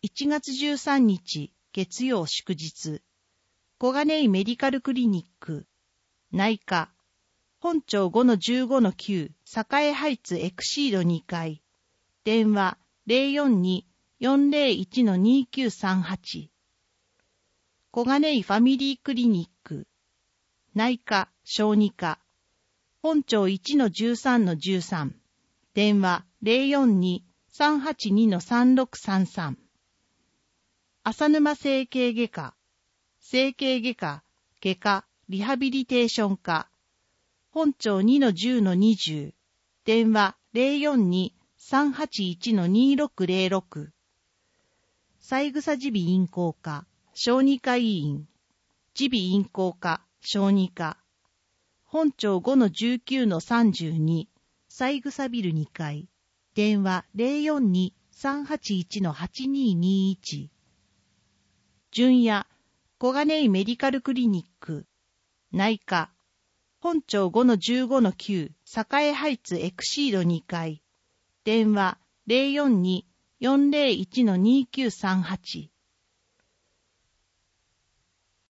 1月13日月曜祝日、小金井メディカルクリニック、内科、本町 5-15-9 栄ハイツエクシード2階、電話 042-401-2938、小金井ファミリークリニック、内科、小児科、本町 1-13-13、電話 042-382-3633、浅沼整形外科、整形外科、外科、リハビリテーション科、本町 2-10-20、電話 042-381-2606、三枝耳鼻咽喉科、小児科医院、耳鼻咽喉科、小児科、本町 5-19-32、三枝ビル2階、電話 042-381-8221、純也、小金井メディカルクリニック、内科、本町 5-15-9 栄ハイツエクシード2階、電話 042-401-2938